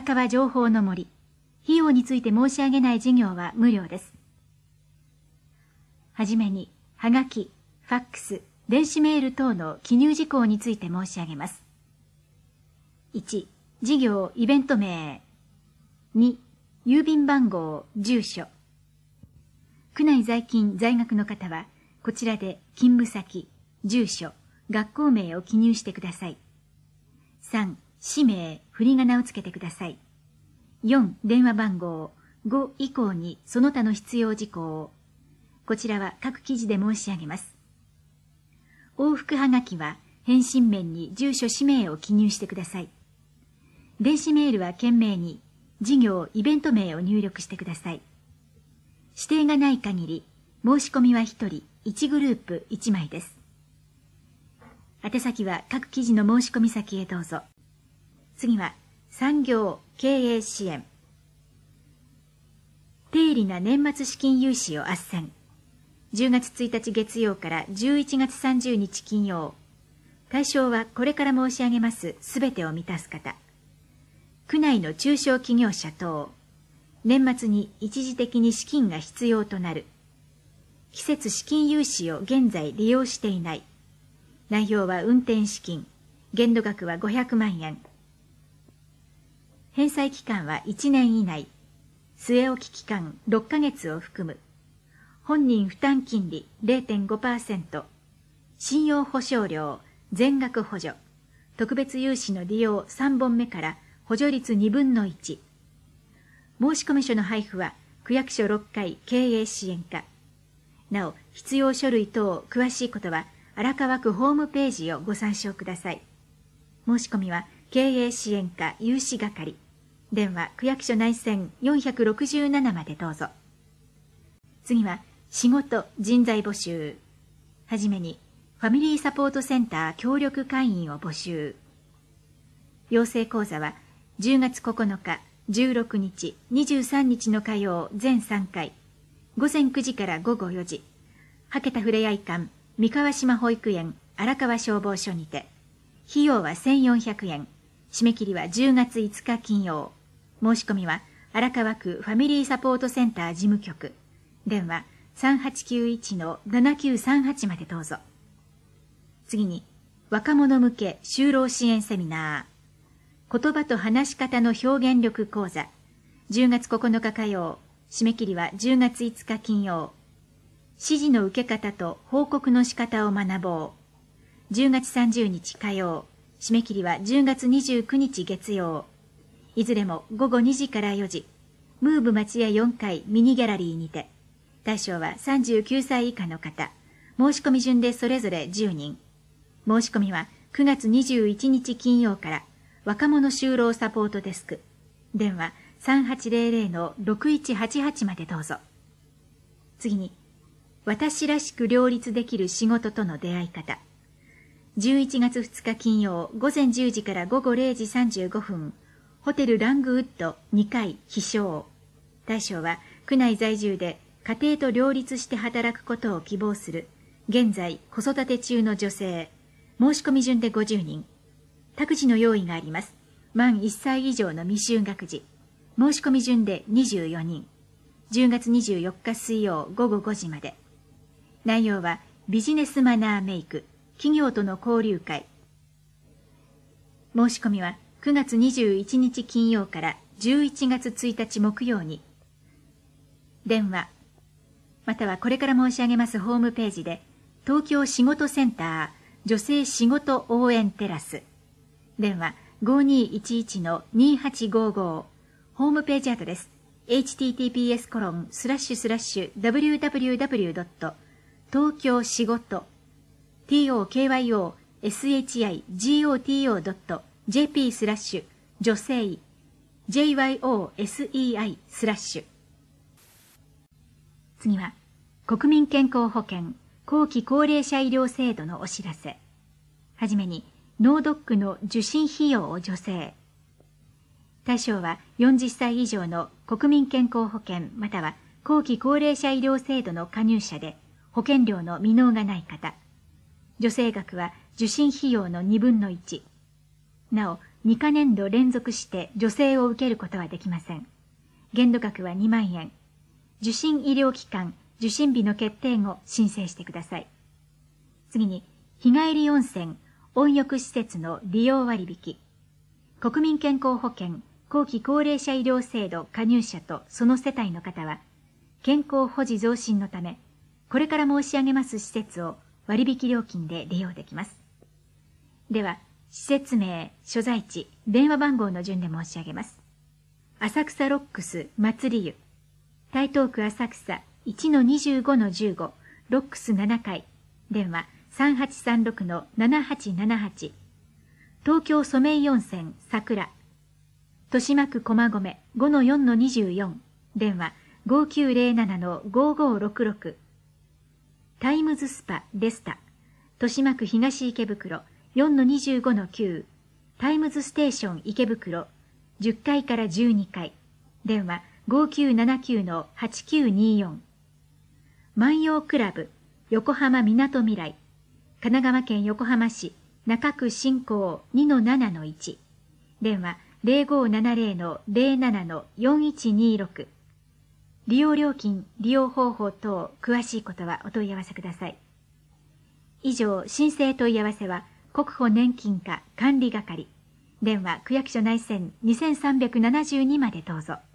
川情報の森。費用について申し上げない事業は無料です。はじめに、はがき、ファックス、電子メール等の記入事項について申し上げます。1、事業イベント名。2、郵便番号、住所。区内在勤在学の方は、こちらで勤務先、住所、学校名を記入してください。3、氏名、振り仮名をつけてください。4、電話番号、5以降にその他の必要事項を。こちらは各記事で申し上げます。往復はがきは返信面に住所氏名を記入してください。電子メールは件名に事業イベント名を入力してください。指定がない限り申し込みは1人1グループ1枚です。宛先は各記事の申し込み先へどうぞ。次は産業経営支援。低利な年末資金融資を斡旋。10月1日月曜から11月30日金曜。対象はこれから申し上げますすべてを満たす方。区内の中小企業者等。年末に一時的に資金が必要となる。季節資金融資を現在利用していない。内容は運転資金。限度額は500万円。返済期間は1年以内。据え置き期間6ヶ月を含む。本人負担金利 0.5%。信用保証料、全額補助。特別融資の利用3本目から補助率2分の1。申込書の配布は区役所6階経営支援課。なお、必要書類等詳しいことは荒川区ホームページをご参照ください。申し込みは経営支援課融資係。電話区役所内線467までどうぞ。次は仕事人材募集。はじめにファミリーサポートセンター協力会員を募集。養成講座は10月9日、16日、23日の火曜全3回。午前9時から午後4時。はけたふれあい館三河島保育園荒川消防署にて。費用は1400円。締め切りは10月5日金曜。申し込みは荒川区ファミリーサポートセンター事務局。電話3891-7938までどうぞ。次に、若者向け就労支援セミナー。言葉と話し方の表現力講座。10月9日火曜。締め切りは10月5日金曜。指示の受け方と報告の仕方を学ぼう。10月30日火曜。締め切りは10月29日月曜。いずれも午後2時から4時。ムーブ町屋4階ミニギャラリーにて。対象は39歳以下の方。申し込み順でそれぞれ10人。申し込みは9月21日金曜から若者就労サポートデスク。電話3800-6188までどうぞ。次に、私らしく両立できる仕事との出会い方。11月2日金曜午前10時から午後0時35分。ホテルラングウッド2階飛翔。対象は区内在住で家庭と両立して働くことを希望する現在子育て中の女性。申し込み順で50人。託児の用意があります。満1歳以上の未就学児。申し込み順で24人。10月24日水曜午後5時まで。内容はビジネスマナーメイク、企業との交流会。申し込みは9月21日金曜から11月1日木曜に。電話、またはこれから申し上げますホームページで、東京仕事センター女性仕事応援テラス。電話5211-2855。ホームページアドレス https://www. 東京仕事 tokyoShigoto.jp/ 女性 JYOSEI/。次は国民健康保険後期高齢者医療制度のお知らせ。はじめに脳ドックの受診費用を助成。対象は40歳以上の国民健康保険または後期高齢者医療制度の加入者で保険料の未納がない方。助成額は受診費用の2分の1。なお、 2か年度連続して助成を受けることはできません。限度額は2万円。受診医療機関、受診日の決定後申請してください。次に、日帰り温泉、温浴施設の利用割引。国民健康保険、後期高齢者医療制度加入者とその世帯の方は、健康保持増進のため、これから申し上げます施設を割引料金で利用できます。では、施設名、所在地、電話番号の順で申し上げます。浅草ロックス祭り湯。台東区浅草 1-25-15 ロックス7階。電話 3836-7878。東京ソメイ温泉桜。豊島区駒込 5-4-24。電話 5907-5566。タイムズスパレスタ。豊島区東池袋 4-25-9。タイムズステーション池袋10階から12階。電話 5979-8924。万葉クラブ横浜みなとみらい。神奈川県横浜市中区新港 2-7-1。電話 0570-07-4126。利用料金、利用方法等詳しいことはお問い合わせください。以上、申請問い合わせは国保年金課管理係。電話区役所内線2372までどうぞ。